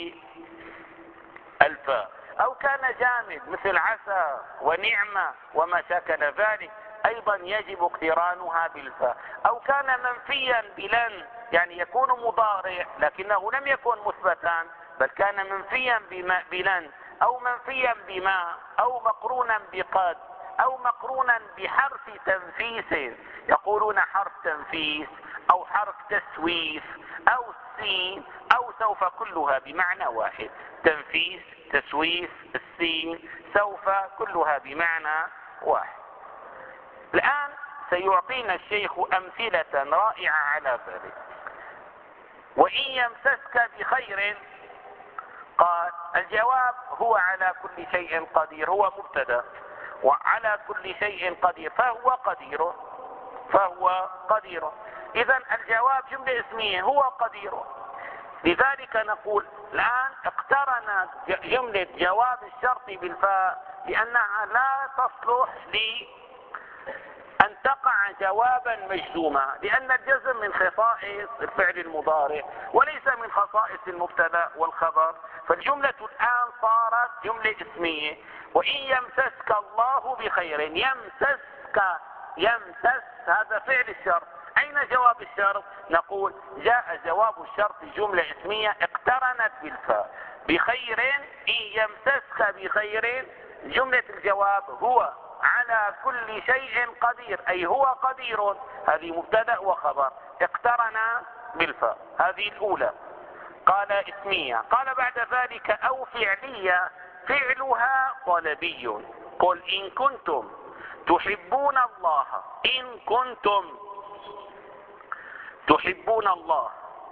بالفاء. او كان جامد مثل عسى ونعمة وما شكل ذلك ايضا يجب اقترانها بالفاء. او كان منفيا بلن يعني يكون مضارع لكنه لم يكن مثبتا بل كان منفيا بلن او منفيا بما او مقرونا بقد او مقرونا بحرف تنفيس، يقولون حرف تنفيس او حرف تسويف او السين او سوف، كلها بمعنى واحد، تنفيس تسويف السين سوف كلها بمعنى واحد. الآن سيعطينا الشيخ أمثلة رائعة على ذلك. وإن يمسسك بخير، قال الجواب هو على كل شيء قدير، هو مبتدأ، وعلى كل شيء قدير فهو قدير، فهو قدير. إذن الجواب جملة اسمية هو قدير، لذلك نقول الآن اقترن جملة جواب الشرط بالفاء لأنها لا تصلح لي أن تقع جوابا مجزوما، لأن الجزم من خصائص الفعل المضارع وليس من خصائص المبتدا والخبر. فالجملة الآن صارت جملة اسمية. وإن يمسسك الله بخير، يمسسك، يمسس هذا فعل الشرط، أين جواب الشرط؟ نقول جاء جواب الشرط جملة اسمية اقترنت بالفاء. بخير، إن يمسسك بخير، جملة الجواب هو على كل شيء قدير أي هو قدير، هذه مبتدأ وخبر اقترن بالفاء، هذه الأولى. قال اسمية. قال بعد ذلك أو فعلية فعلها طلبي. قل إن كنتم تحبون الله، إن كنتم تحبون الله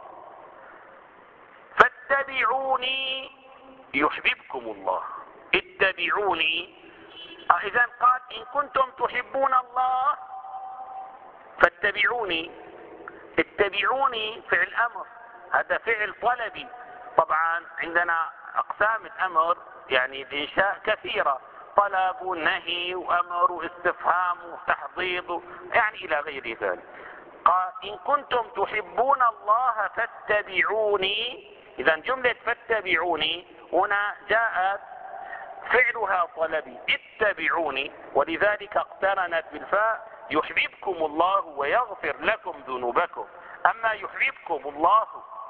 فاتبعوني يحببكم الله. اتبعوني، إذا قال إن كنتم تحبون الله فاتبعوني. اتبعوني فعل أمر، هذا فعل طلبي. طبعا عندنا أقسام الأمر يعني الإنشاء كثيرة، طلب ونهي وأمر واستفهام وتحضيض يعني إلى غير ذلك. قال إن كنتم تحبون الله فاتبعوني، إذا جملة فاتبعوني هنا جاءت فعلها طلبي اتبعوني، ولذلك اقترنت بالفاء يحببكم الله ويغفر لكم ذنوبكم. أما يحببكم الله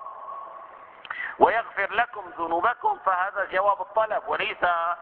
ويغفر لكم ذنوبكم فهذا جواب الطلب وليس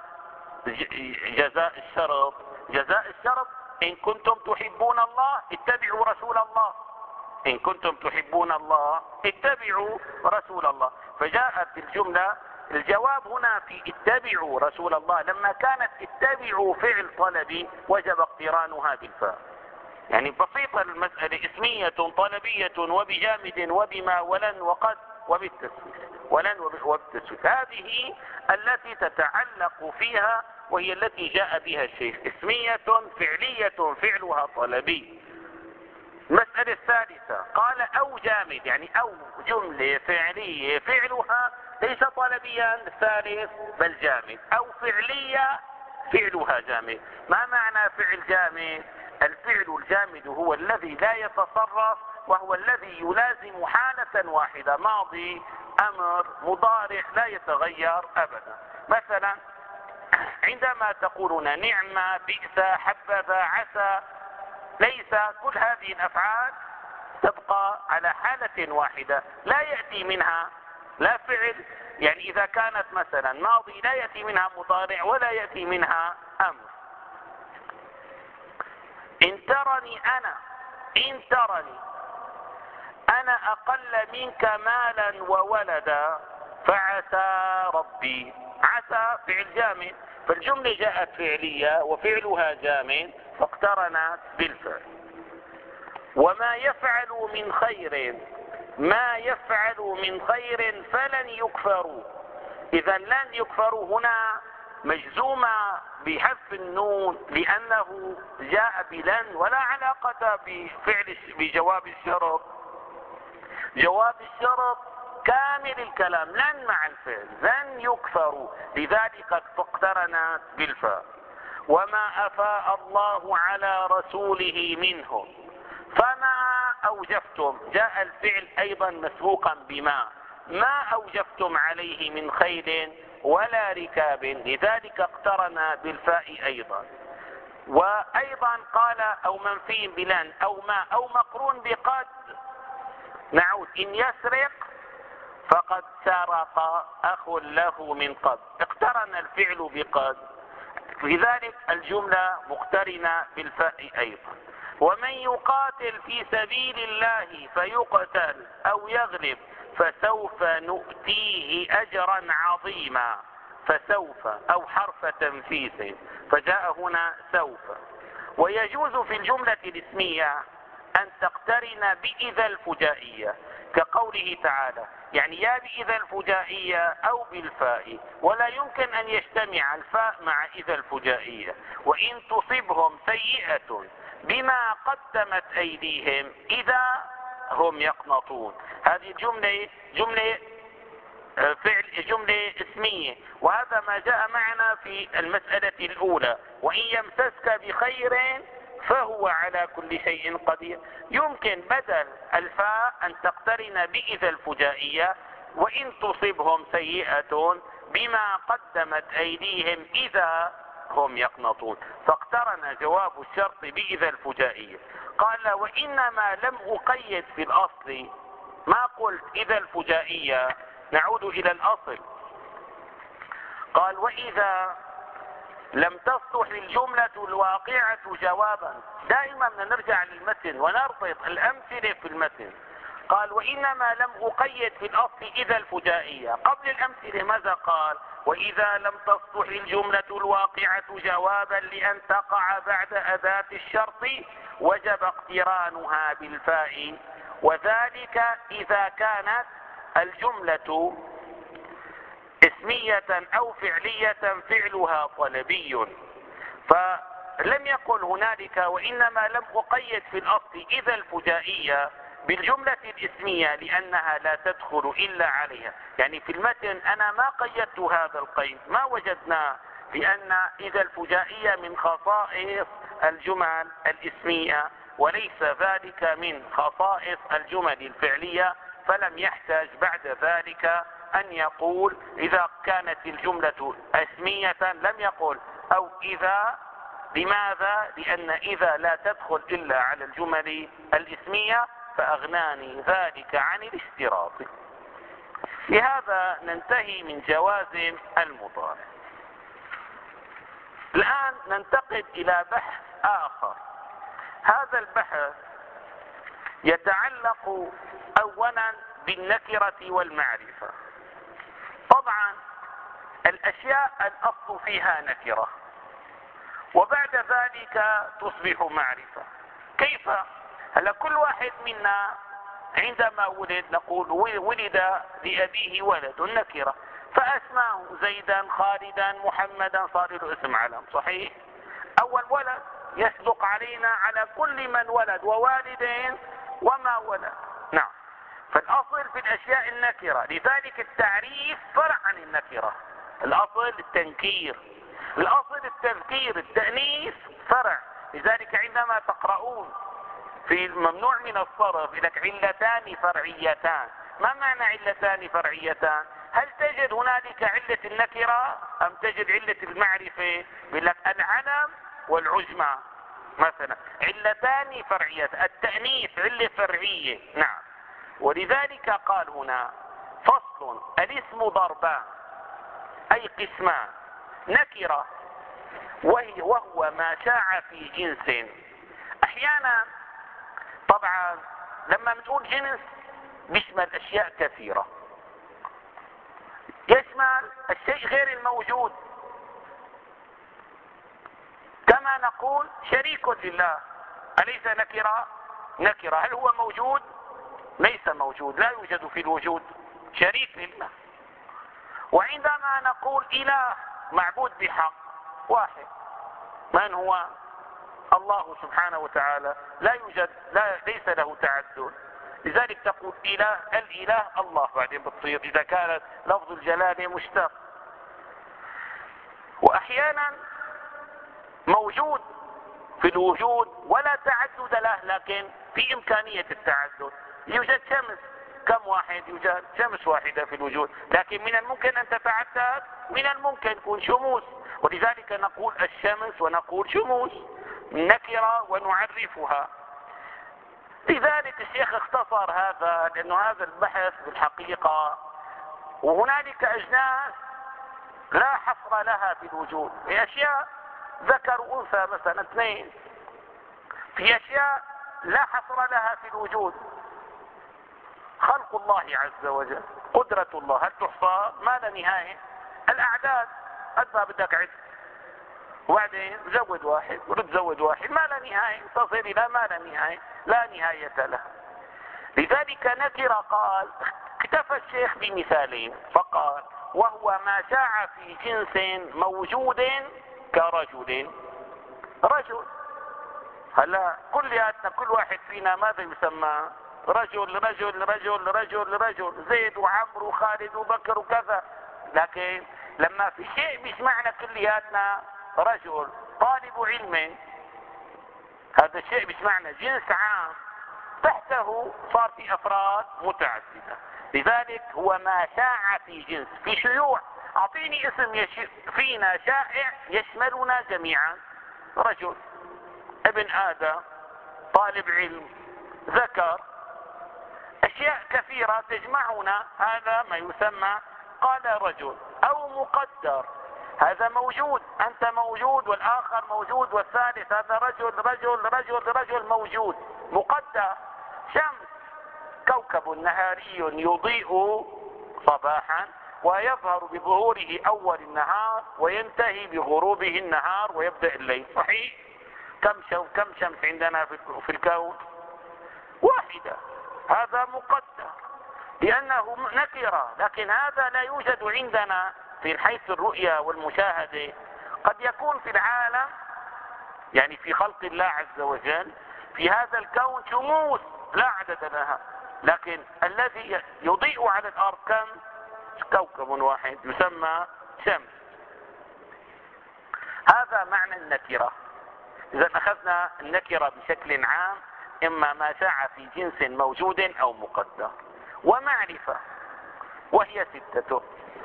جزاء الشرط. جزاء الشرط إن كنتم تحبون الله اتبعوا رسول الله، إن كنتم تحبون الله اتبعوا رسول الله. فجاءت الجملة الجواب هنا في اتبعوا رسول الله، لما كانت اتبعوا فعل طلبي وجب اقترانها بالفاء. يعني بسيطة المسألة، اسمية طلبية وبجامد وبما ولن وقد وبالتسويف، ولن وبالتسويف، هذه التي تتعلق فيها وهي التي جاء بها الشيخ، اسمية فعلية فعلها طلبي. المسألة الثالثة قال أو جامد، يعني أو جملة فعلية فعلها ليس طلبيا الثالث بل جامد، أو فعلية فعلها جامد. ما معنى فعل جامد؟ الفعل الجامد هو الذي لا يتصرف، وهو الذي يلازم حالة واحدة، ماضي أمر مضارع لا يتغير أبدا. مثلا عندما تقولون نعمة بئس حبذا عسى، ليس كل هذه الأفعال تبقى على حالة واحدة، لا يأتي منها لا فعل يعني إذا كانت مثلا ماضي لا يأتي منها مضارع ولا يأتي منها أمر. إن ترني أنا إن ترني أنا أقل منك مالا وولدا فعسى ربي. عسى فعل جامد، فالجملة جاءت فعلية وفعلها جامد فاقترنت بالفعل. وما يفعل من خير ما يفعل من خير فلن يكفروا. إذا لن يكفروا هنا مجزومة بحذف النون لأنه جاء بلن ولا علاقة بفعل بجواب الشرط. جواب الشرط كامل الكلام لن مع الفعل لن يكفروا، لذلك اقترنت بالفاء. وما أفاء الله على رسوله منهم فما أوجفتم. جاء الفعل أيضا مسبوقا بما ما أوجفتم عليه من خيل ولا ركاب، لذلك اقترن بالفاء أيضا. وأيضا قال أو منفي بلن أو ما أو مقرون بقد. نعود إن يسرق فقد سرق أخ له من قبل، اقترن الفعل بقد، لذلك الجملة مقترنة بالفاء أيضا. ومن يقاتل في سبيل الله فيقتل أو يغلب فسوف نؤتيه أجرا عظيما. فسوف أو حرف تنفيذ فجاء هنا سوف. ويجوز في الجملة الاسمية أن تقترن بإذا الفجائية كقوله تعالى، يعني يا بإذا الفجائية أو بالفاء، ولا يمكن أن يجتمع الفاء مع إذا الفجائية. وإن تصبهم سيئة بما قدمت أيديهم إذا هم يقنطون. هذه الجملة جملة فعل جملة اسمية، وهذا ما جاء معنا في المسألة الأولى. وإن يمسسك بخير فهو على كل شيء قدير. يمكن بدل الفاء أن تقترن بإذا الفجائية وإن تصبهم سيئة بما قدمت أيديهم إذا هم يقنطون، فاقترن جواب الشرط بإذا الفجائية. قال وإنما لم أقيد في الأصل، ما قلت إذا الفجائية. نعود إلى الأصل. قال وإذا لم تصلح الجملة الواقعة جوابا. دائما نرجع للمتن ونربط الأمثلة في المتن. قال وإنما لم أقيد في الأصل إذا الفجائية. قبل الأمثلة ماذا قال؟ وإذا لم تصلح الجملة الواقعة جوابا لأن تقع بعد أداة الشرط وجب اقترانها بالفاء، وذلك إذا كانت الجملة اسمية أو فعلية فعلها طلبي. فلم يقل هنالك وإنما لم أقيد في الأصل إذا الفجائية بالجملة الاسمية لأنها لا تدخل إلا عليها. يعني في المتن أنا ما قيدت هذا القيد، ما وجدنا، لأن إذا الفجائية من خصائص الجمل الاسمية وليس ذلك من خصائص الجمل الفعلية، فلم يحتاج بعد ذلك أن يقول إذا كانت الجملة اسمية لم يقل أو إذا. لماذا؟ لأن إذا لا تدخل إلا على الجمل الاسمية فأغناني ذلك عن الاشتراط. لهذا ننتهي من جوازم المضارع. الآن ننتقل إلى بحث آخر. هذا البحث يتعلق أولا بالنكرة والمعرفة. طبعا الأشياء الأصل فيها نكرة وبعد ذلك تصبح معرفة. كيف؟ هلا كل واحد منا عندما ولد نقول ولد لأبيه ولد نكرة، فأسماه زيدا خالدا محمدا صار له اسم علم، صحيح؟ أول ولد يسبق علينا على كل من ولد ووالدين وما ولد. نعم، فالأصل في الأشياء النكرة، لذلك التعريف فرع عن النكرة. الأصل التنكير، الأصل التذكير، التأنيث فرع. لذلك عندما تقرؤون في الممنوع من الصرف لك علتان فرعيتان. ما معنى علتان فرعيتان؟ هل تجد هنالك علة النكرة أم تجد علة المعرفة؟ يقول لك العلم والعجمة مثلا علتان فرعيتان. التأنيث علة فرعية. نعم، ولذلك قال هنا فصل. الاسم ضربان أي قسمان. نكرة وهي وهو ما شاع في جنس. أحيانا طبعا لما بنقول جنس بيشمل أشياء كثيرة، يشمل الشيء غير الموجود، كما نقول شريك لله، أليس نكرة؟ نكرة. هل هو موجود؟ ليس موجود، لا يوجد في الوجود، شريك لله. وعندما نقول إله معبود بحق واحد، من هو؟ الله سبحانه وتعالى، لا يوجد، لا ليس له تعدد، لذلك تقول إله، الإله الله بعدين بتصير إذا كانت لفظ الجلالة مشتق. وأحيانا موجود في الوجود ولا تعدد له، لكن في إمكانية التعدد. يوجد شمس، كم واحد؟ يوجد شمس واحدة في الوجود، لكن من الممكن أن تتعدد، من الممكن تكون شموس، ولذلك نقول الشمس ونقول شموس نكرة ونعرفها. لذلك الشيخ اختصر هذا، لأنه هذا البحث بالحقيقة، وهنالك أجناس لا حصر لها في الوجود، في أشياء ذكر وأنثى مثلا اثنين، في أشياء لا حصر لها في الوجود. خلق الله عز وجل، قدرة الله، هل تحصى؟ ما لا نهاية. الأعداد قد ما بدك عد، وبعدين زود واحد وتزود واحد، ما لا نهاية، تصل إلى ما لا نهاية، لا نهاية له. لذلك نكر قال، اكتفى الشيخ بمثالين فقال وهو ما شاع في جنس موجود كرجل. رجل، هلا كلياتنا كل واحد فينا ماذا يسمى؟ رجل رجل رجل رجل رجل، زيد وعمرو وخالد وبكر وكذا. لكن لما في شيء بيجمعنا كلياتنا رجل، طالب علم، هذا الشيء بيجمعنا جنس عام، تحته صار في افراد متعدده. لذلك هو ما شاع في جنس، في شيوع. اعطيني اسم يش... فينا شائع يشملنا جميعا، رجل، ابن ادم، طالب علم، ذكر، اشياء كثيرة تجمعنا، هذا ما يسمى قال رجل. او مقدر، هذا موجود، انت موجود والاخر موجود والثالث، هذا رجل رجل رجل رجل موجود. مقدر، شمس، كوكب نهاري يضيء صباحا ويظهر بظهوره اول النهار وينتهي بغروبه النهار ويبدأ الليل، صحيح؟ كم شو كم شمس عندنا في الكون؟ واحدة. هذا مقدر لأنه نكرة، لكن هذا لا يوجد عندنا في حيث الرؤية والمشاهدة. قد يكون في العالم، يعني في خلق الله عز وجل، في هذا الكون شموس لا عدد لها، لكن الذي يضيء على الأرض كم؟ كوكب واحد يسمى شمس. هذا معنى النكرة. إذا أخذنا النكرة بشكل عام، إما ما شاع في جنس موجود أو مقدر. ومعرفة وهي ستة.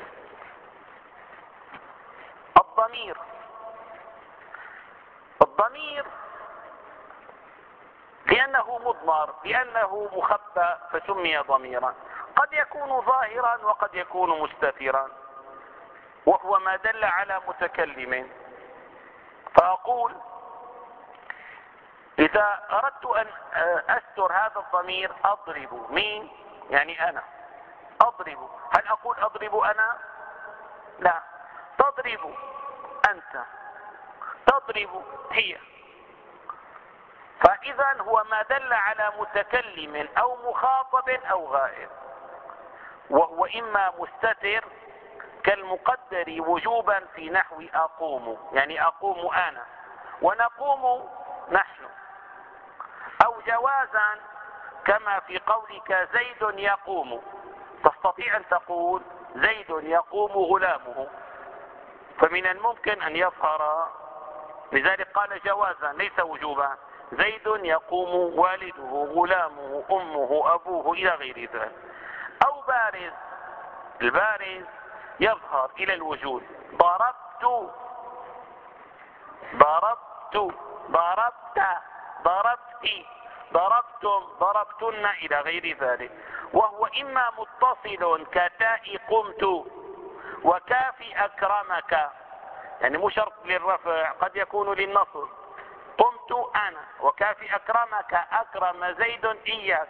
الضمير، الضمير لأنه مضمر، لأنه مخبى فسمي ضميرا. قد يكون ظاهرا وقد يكون مستترا، وهو ما دل على متكلم. فأقول إذا أردت أن أستر هذا الضمير أضرب مين؟ يعني أنا أضرب. هل أقول أضرب أنا؟ لا. تضرب أنت، تضرب هي. فإذا هو ما دل على متكلم أو مخاطب أو غائب، وهو إما مستتر كالمقدر وجوبا في نحو أقوم، يعني أقوم أنا ونقوم نحن، أو جوازا كما في قولك زيد يقوم، تستطيع أن تقول زيد يقوم غلامه، فمن الممكن أن يظهر، لذلك قال جوازا ليس وجوبا، زيد يقوم والده غلامه أمه أبوه إلى غير ذلك. أو بارز، البارز يظهر إلى الوجود، ضربت ضربت ضربت ضربت ضربتم ضربتن إلى غير ذلك. وهو إما متصل كتاء قمت وكاف أكرمك، يعني مو شرط للرفع، قد يكون للنصب. قمت أنا وكاف أكرمك، أكرم زيد إياك،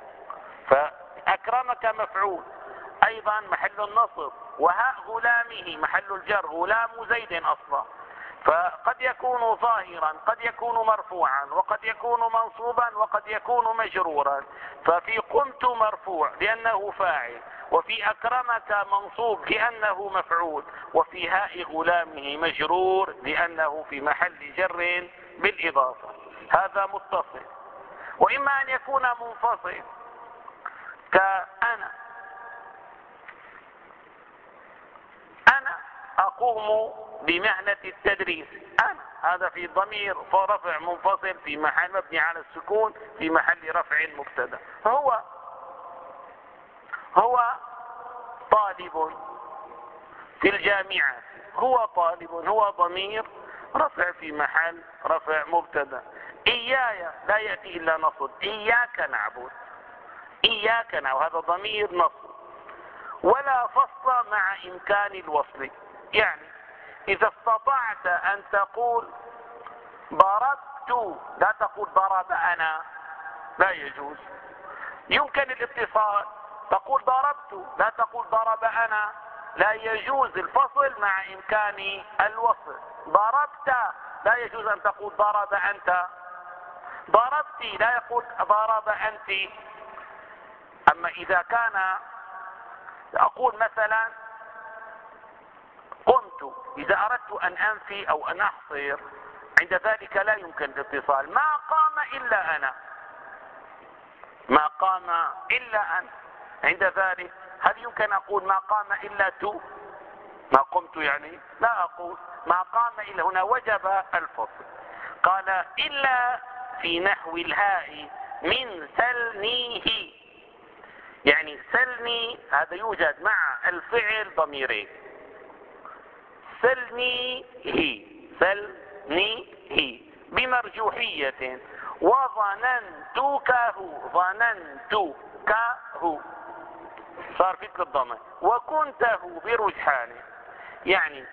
فأكرمك مفعول أيضا محل النصب، وهاء غلامه محل الجر، غلام زيد أصلا، فقد يكون ظاهرا قد يكون مرفوعا وقد يكون منصوبا وقد يكون مجرورا. ففي قمت مرفوع لأنه فاعل، وفي أكرمك منصوب لأنه مفعول، وفي هاء غلامه مجرور لأنه في محل جر بالإضافة. هذا متصل. وإما أن يكون منفصل كأنا، أنا أقوم بمهنة التدريس، أنا، هذا في ضمير رفع منفصل في محل مبني على السكون في محل رفع مبتدا. هو هو طالب في الجامعة، هو طالب، هو ضمير رفع في محل رفع مبتدا. إياي لا يأتي إلا نصب، إياك نعبد، إياك نعبد، هذا ضمير نصب. ولا فصل مع إمكان الوصل، يعني إذا استطعت أن تقول ضربت لا تقول ضرب أنا، لا يجوز. يمكن الاتصال، تقول ضربت لا تقول ضرب أنا، لا يجوز الفصل مع إمكان الوصل. ضربت لا يجوز أن تقول ضرب أنت، ضربت لا يقول ضرب أنت. أما إذا كان أقول مثلا قمت، إذا أردت أن أنفي أو أن أحصر، عند ذلك لا يمكن الاتصال. ما قام إلا أنا، ما قام إلا أنا، عند ذلك هل يمكن أقول ما قام إلا تو؟ ما قمت يعني لا أقول ما قام إلا، هنا وجب الفصل. قال إلا في نحو الهاء من سلنيه، يعني سلني هذا يوجد مع الفعل ضميرين، سلني هي، سلني هي بمرجوحية، وظننتك هو، ظننتك هو صار مثل الضمير، وكنته برجحانه. يعني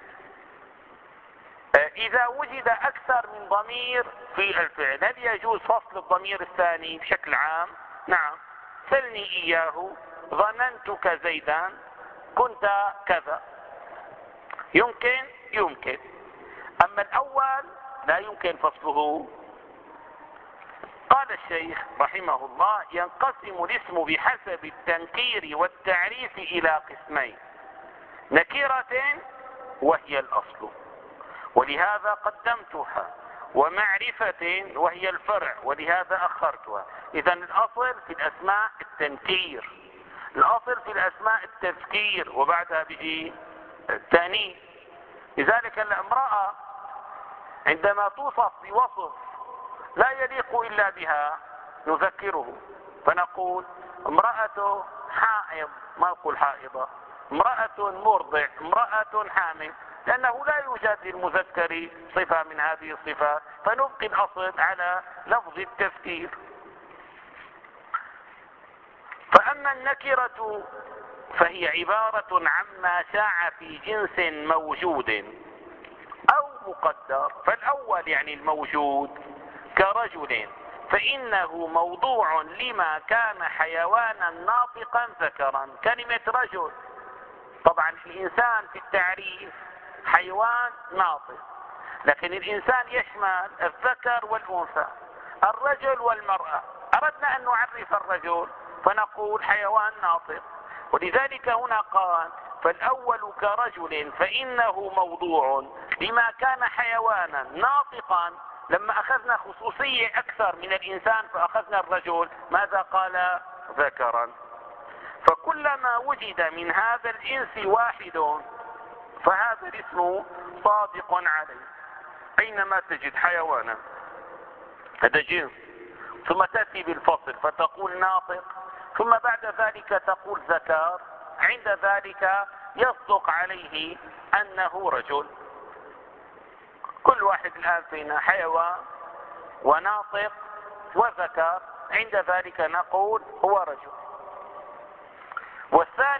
إذا وجد أكثر من ضمير في الفعل هل يجوز فصل الضمير الثاني بشكل عام؟ نعم، سلني إياه، ظننتك زيدا، كنت كذا، يمكن يمكن. أما الأول لا يمكن فصله. قال الشيخ رحمه الله: ينقسم الاسم بحسب التنكير والتعريف إلى قسمين: نكرة وهي الأصل ولهذا قدمتها، ومعرفة وهي الفرع ولهذا أخرتها. إذن الأصل في الأسماء التنكير، الأصل في الأسماء التذكير، وبعدها بيجي التانيث. لذلك الامرأة عندما توصف بوصف لا يليق إلا بها نذكره، فنقول امرأة حائض، ما نقول حائضة، امرأة مرضع، امرأة حامل، لأنه لا يوجد للمذكر صفة من هذه الصفات، فنبقي الأصل على لفظ التذكير. فأما النكرة فهي عبارة عما شاع في جنس موجود أو مقدر. فالأول يعني الموجود كرجل، فإنه موضوع لما كان حيوانا ناطقا ذكرا. كلمة رجل، طبعا الإنسان في التعريف حيوان ناطق، لكن الإنسان يشمل الذكر والأنثى، الرجل والمرأة. أردنا أن نعرف الرجل فنقول حيوان ناطق، ولذلك هنا قال: فالأول كرجل فإنه موضوع لما كان حيوانا ناطقا. لما أخذنا خصوصية أكثر من الإنسان فأخذنا الرجل، ماذا قال؟ ذكرا. فكلما وجد من هذا الإنس واحد فهذا الاسم صادق عليه. أينما تجد حيوانا هذا جنس، ثم تأتي بالفصل فتقول ناطق، ثم بعد ذلك تقول ذكر، عند ذلك يصدق عليه أنه رجل. كل واحد الآن فينا حيوان وناطق وذكر، عند ذلك نقول هو رجل.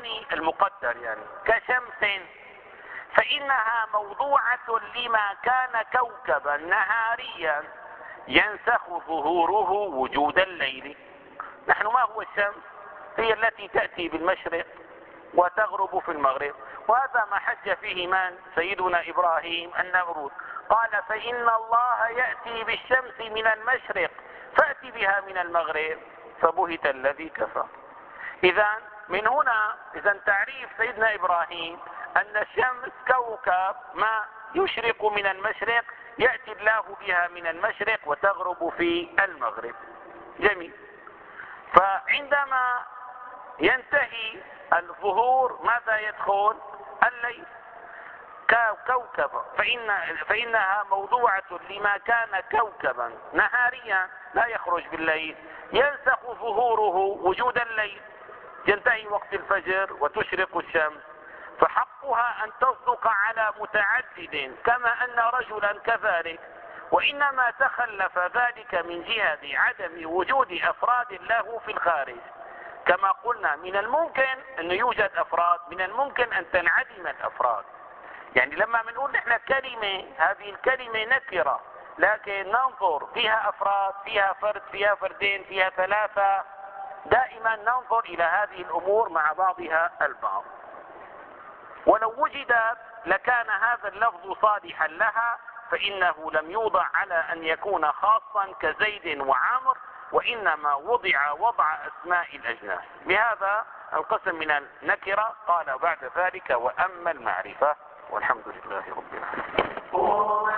يعني المقدر، يعني كشمس فإنها موضوعة لما كان كوكبا نهاريا ينسخ ظهوره وجود الليل. نحن ما هو الشمس؟ هي التي تأتي بالمشرق وتغرب في المغرب، وهذا ما حج فيه من؟ سيدنا إبراهيم النمرود، قال فإن الله يأتي بالشمس من المشرق فأت بها من المغرب فبهت الذي كفر. إذا من هنا إذا تعريف سيدنا إبراهيم أن الشمس كوكب ما يشرق من المشرق يأتي الله بها من المشرق وتغرب في المغرب. جميل. فعندما ينتهي الظهور ماذا يدخل؟ الليل. كوكب فإن فإنها موضوعة لما كان كوكبا نهاريا لا يخرج بالليل ينسخ ظهوره وجود الليل، ينتهي وقت الفجر وتشرق الشمس، فحقها أن تصدق على متعدد كما أن رجلا كذلك، وإنما تخلف ذلك من جهة عدم وجود أفراد له في الخارج. كما قلنا من الممكن أن يوجد أفراد، من الممكن أن تنعدم الأفراد. يعني لما بنقول نحن كلمة، هذه الكلمة نكرة لكن ننظر فيها أفراد، فيها فرد، فيها فردين، فيها ثلاثة، دائما ننظر إلى هذه الأمور مع بعضها البعض. ولو وجدت لكان هذا اللفظ صالحا لها، فإنه لم يوضع على أن يكون خاصا كزيد وعامر، وإنما وضع وضع أسماء الأجناس. بهذا القسم من النكرة قال بعد ذلك وأما المعرفة، والحمد لله رب العالمين.